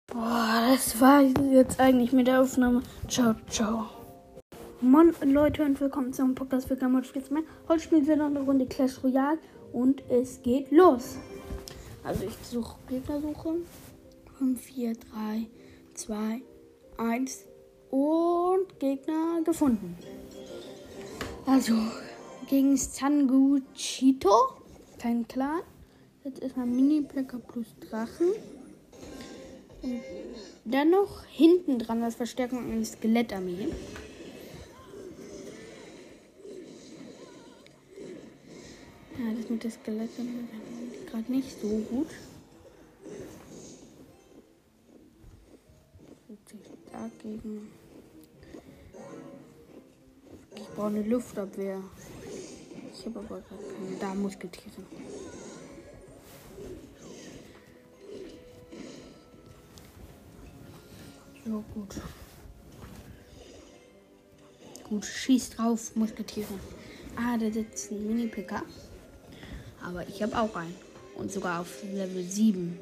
Boah, das war jetzt eigentlich mit der Aufnahme. Ciao, ciao. Moin Leute und willkommen zum Podcast für kein Spiels mehr. Heute spielen wir noch eine Runde Clash Royale und es geht los. Also ich suche Gegnersuche. 5, 4, 3, 2, 1 und Gegner gefunden. Also gegen Sanguchito, kein Clan. Jetzt erstmal Mini-Blöcke plus Drachen. Und dann noch hinten dran als Verstärkung eine Skelettarmee. Ja, das mit der Skelettarmee gerade nicht so gut. Dagegen. Ich brauche eine Luftabwehr. Ich habe aber gerade keine. Da Musketiere. So, gut. Gut, schieß drauf, Musketiere. Ah, da sitzt ein Mini-Picker. Aber ich habe auch einen. Und sogar auf Level 7.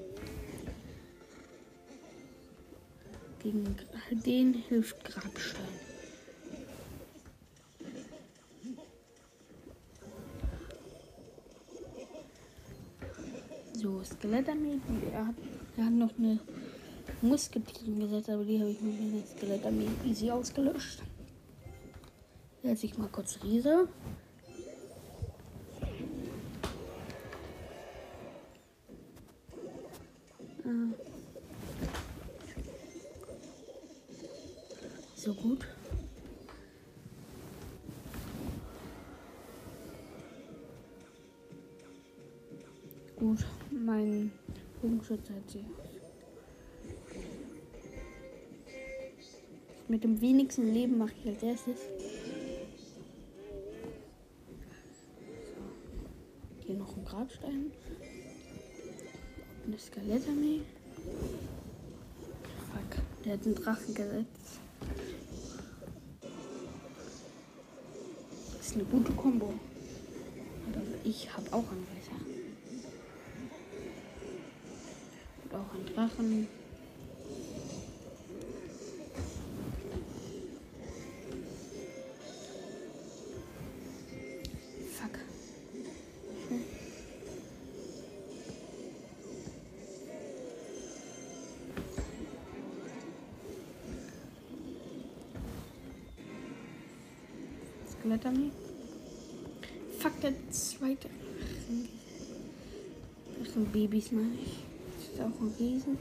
Gegen den hilft Grabstein. So, Skelettarmee. Er hat noch eine Musketiere gesetzt, aber die habe ich mit der Skelettarmee easy ausgelöscht. Setze ich mal kurz Riese. So gut. Gut, mein Bogenschütze hat sie. Mit dem wenigsten Leben mache ich als erstes. So. Hier noch ein Grabstein. Eine Skelettarmee. Fuck, der hat einen Drachen gesetzt. Das ist eine gute Kombo. Aber ich habe auch einen Weißer. Und auch einen Drachen. Fuck. Skelettarmee. Fuck, der zweite Babys meine ich. Das ist auch ein Riesen.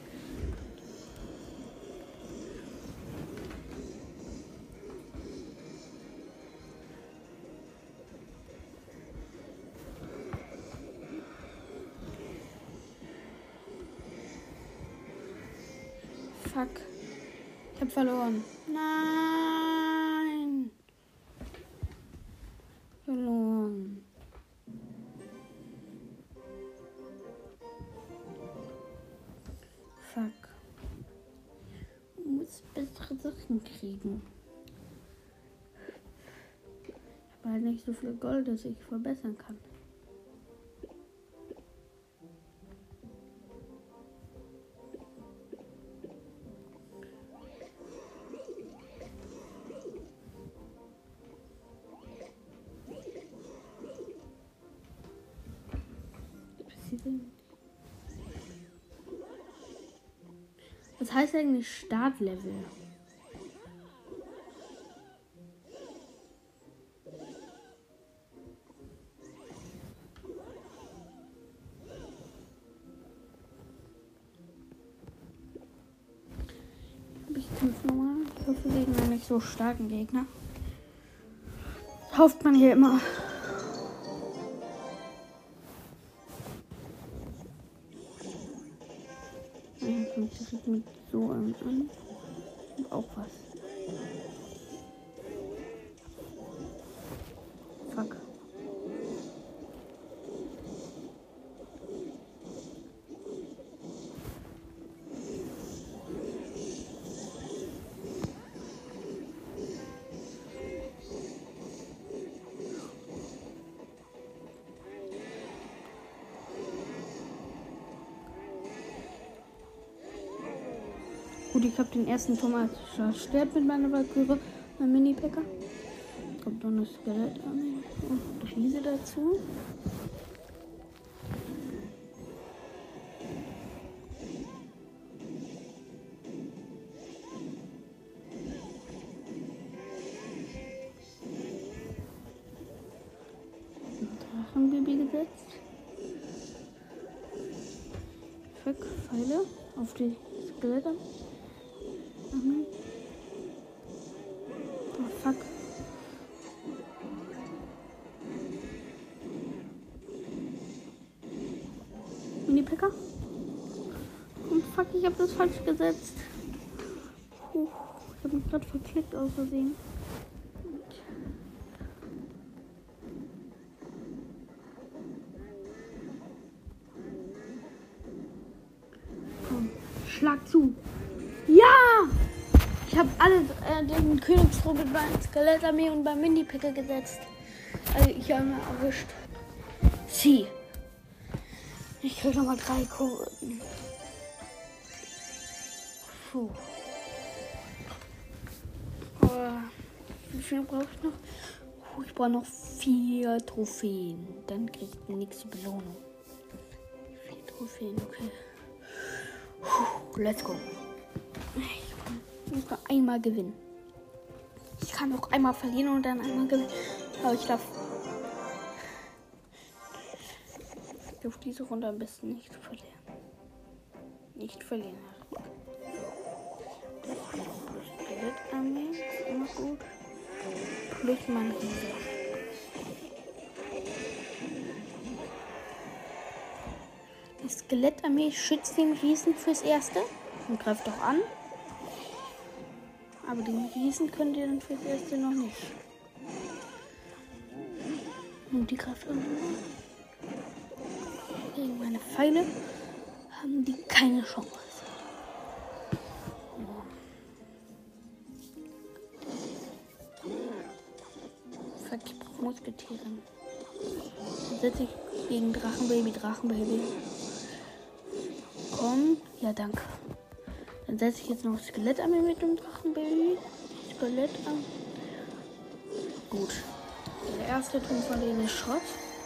Fuck. Ich hab verloren. Nein. Verloren. Fuck. Ich muss bessere Sachen kriegen. Ich habe halt nicht so viel Gold, dass ich verbessern kann. Was heißt eigentlich Startlevel? Ich kämpfe nochmal. Ich hoffe gegen einen nicht so starken Gegner. Hofft man hier immer. Direkt mit so einem an. Und auch was. Fuck. Gut, ich habe den ersten Turm zerstört mit meiner Valkyrie, mein Mini-Packer. Kommt noch eine Skelettarmee und Riese dazu. Drachenbaby gesetzt. Fuck, Pfeile auf die Skelette. Oh, fuck. Mini-Packer. Und fuck, ich habe das falsch gesetzt. Ich habe mich gerade verklickt aus Versehen. Komm, schlag zu. Ja! Ich habe alle den Königsthron mit meinem Skelettarmee und beim Mini-Packer gesetzt. Also ich habe mir erwischt. Sie. Ich krieg nochmal 3 Kurven. Puh. Wie viel brauche ich noch? Ich brauche noch 4 Trophäen. Dann kriege ich die nächste Belohnung. 4 Trophäen, okay. Let's go. Ich muss nur einmal gewinnen. Ich kann noch einmal verlieren und dann einmal gewinnen. Aber ich darf auf diese Runde am besten nicht verlieren. Nicht verlieren. Skelettarmee ist immer gut. Plus mein Riese. Die Skelettarmee schützt den Riesen fürs Erste und greift auch an. Aber den Riesen könnt ihr dann fürs Erste noch nicht. Und die greift an. Gegen meine Pfeile haben die keine Chance. Fuck, ich brauche Musketiere. Dann setze ich gegen Drachenbaby. Komm. Ja, danke. Dann setze ich jetzt noch Skelettarmee mit dem Drachenbaby. Skelettarmee. Gut. Der erste Turm von denen ist Schrott.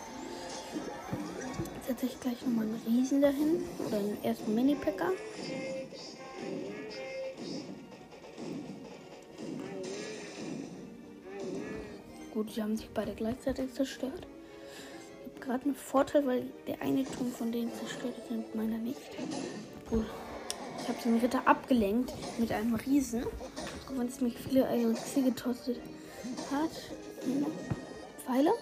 Setze ich gleich nochmal einen Riesen dahin. Oder einen ersten Mini-Packer. Gut, die haben sich beide gleichzeitig zerstört. Ich habe gerade einen Vorteil, weil der eine Turm von denen zerstört ist und meiner nicht. Gut. Ich habe den Ritter abgelenkt mit einem Riesen. Auch wenn es mich viele Elixier getostet hat. Pfeile.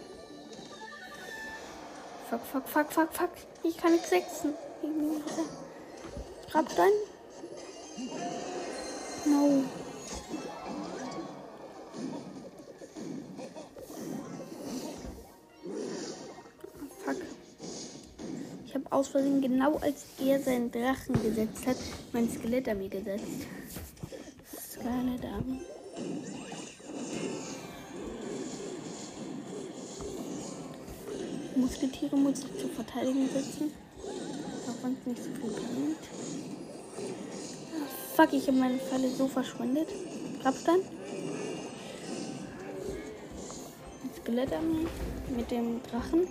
Fuck. Ich kann nichts sechsen. Grabstein. No. Fuck. Ich habe aus Versehen, genau als er seinen Drachen gesetzt hat, mein Skelettarmee gesetzt. Skelettarmee. Musketiere muss ich zur Verteidigung setzen. Auch wenn es nicht so viel bringt. Fuck, ich habe meine Pfeile so verschwendet. Grabstein. Skelettarmee mit dem Drachen.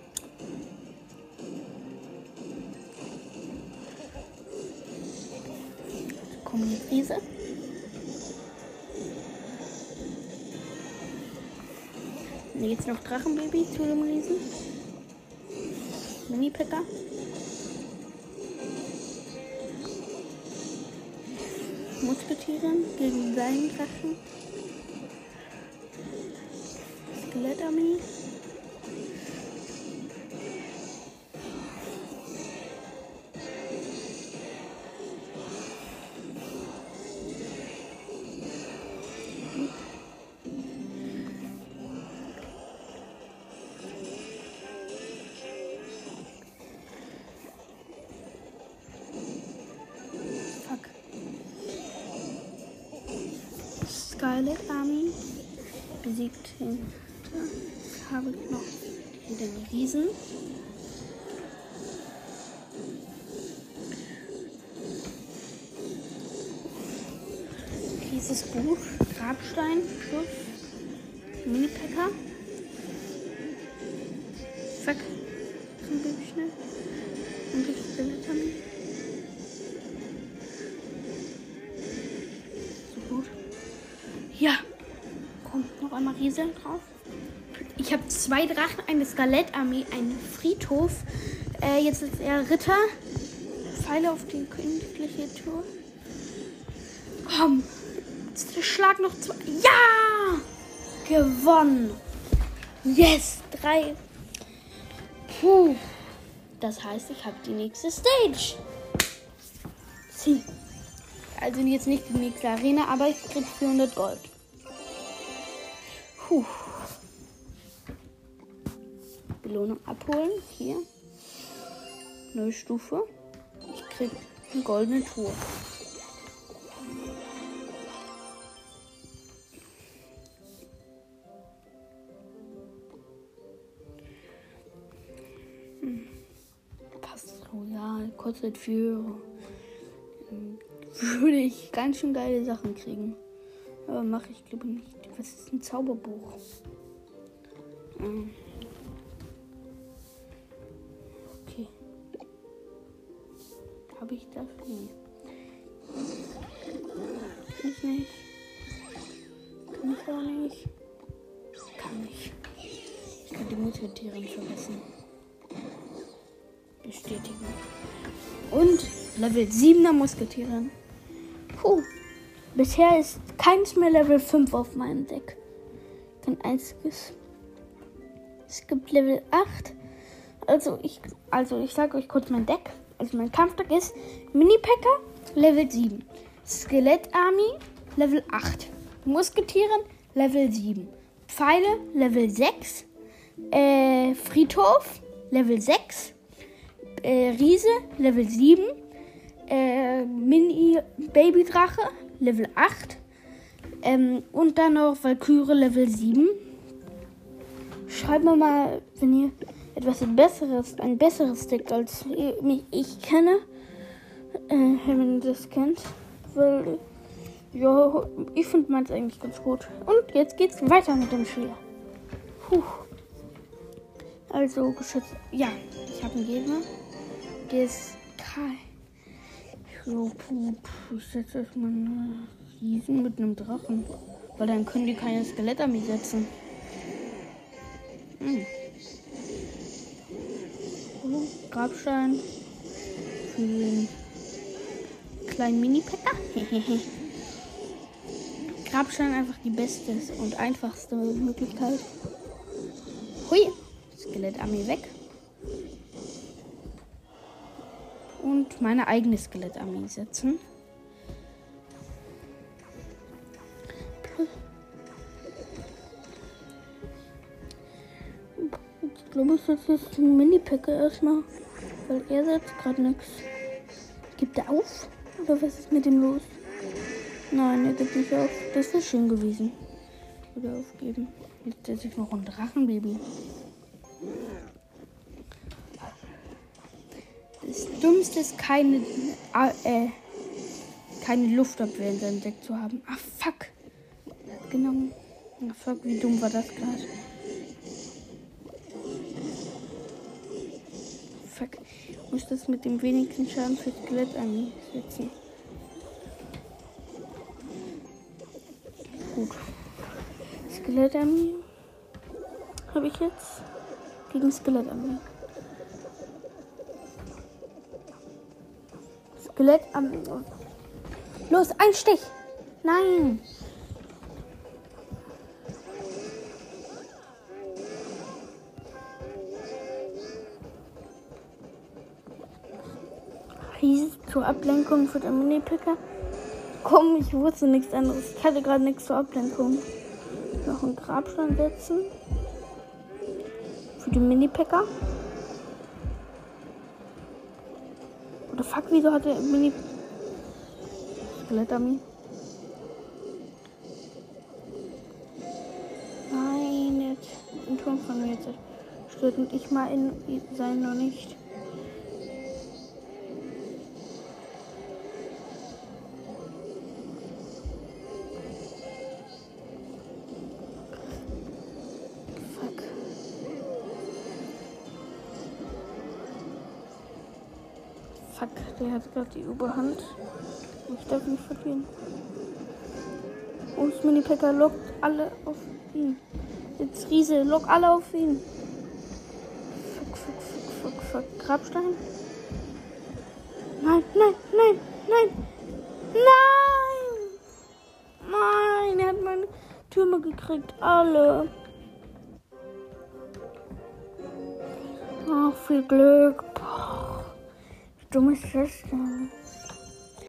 Kommen die Riese. Jetzt noch Drachenbaby zu dem Riesen. Mini-Packer. Musketiere gegen seinen Drachen. Skelettarmee. Skelettarmee besiegt ihn. Da habe ich noch den Riesen. Das ist gut. Grabstein plus Mini-Packer. Fuck. So ein bisschen schnell. Und die Skelette. So gut. Ja. Kommt noch einmal Riese drauf. Ich habe 2 Drachen, eine Skelettarmee, einen Friedhof. Jetzt ist er Ritter. Pfeile auf die königliche Tour. Komm. Schlag noch 2. Ja! Gewonnen. Yes. 3. Puh. Das heißt, ich habe die nächste Stage. Sie. Also jetzt nicht die nächste Arena, aber ich krieg 400 Gold. Puh. Belohnung abholen. Hier. Neue Stufe. Ich krieg eine goldene Tour. Passt royal. Kostet für. Würde ich ganz schön geile Sachen kriegen. Aber mache ich glaube nicht. Was ist ein Zauberbuch? Okay. Habe ich das? Nee. Kann ich nicht. Kann ich auch nicht. Kann ich. Ich kann die Muttertiere vergessen. Bestätigen. Und Level 7er Musketiere. Puh. Bisher ist keins mehr Level 5 auf meinem Deck. Kein einziges. Es gibt Level 8. Also ich sage euch kurz mein Deck. Also mein Kampfdeck ist Mini-Packer Level 7. Skelettarmee Level 8. Musketieren Level 7. Pfeile Level 6. Friedhof Level 6. Riese Level 7. Mini-Baby-Drache Level 8. Und dann noch Valkyrie Level 7. Schreibt mir mal, wenn ihr ein besseres Deck als ich kenne, wenn ihr das kennt. Weil, ja, ich finde meins eigentlich ganz gut. Und jetzt geht's weiter mit dem Spiel. Also, geschützt. Ja, ich habe einen Gegner. Der ist Kai. So, ich setze erstmal einen Riesen mit einem Drachen. Weil dann können die keine Skelettarmee setzen. Grabstein für den kleinen Mini-Packer. Grabstein einfach die beste und einfachste Möglichkeit. Hui, Skelettarmee weg. Und meine eigene Skelettarmee setzen. Ich glaube, ich setze jetzt einen Mini-Packer erstmal. Weil er setzt gerade nichts. Gibt er auf? Oder was ist mit dem los? Nein, er gibt nicht auf. Das wäre schön gewesen. Oder aufgeben. Jetzt setze ich noch ein Drachenbaby. Das Dummste ist, keine Luftabwehr in seinem Deck zu haben. Ah, fuck. Genau. Ah, fuck, wie dumm war das gerade? Fuck. Ich muss das mit dem wenigsten Schaden für Skelett einsetzen. Gut. Skelettarmee habe ich jetzt gegen Skelettarmee. Skelettarmee. Los, ein Stich. Nein. Riese zur Ablenkung für den Mini-Packer. Komm, ich wusste nichts anderes. Ich hatte gerade nichts zur Ablenkung. Noch einen Grabstein setzen. Für den Mini-Packer. Oder fuck, wieso hat der Mini... Skelettarmee? Nein, jetzt. Ein Turm von mir jetzt. Stört und ich mal in sein noch nicht. Fuck, der hat gerade die Überhand. Ich darf nicht verlieren. Und Mini-Packer lockt alle auf ihn. Jetzt Riese, lock alle auf ihn. Fuck. Grabstein. Nein. Nein, er hat meine Türme gekriegt. Alle. Ach, viel Glück. Boah, wie dumm ist das denn?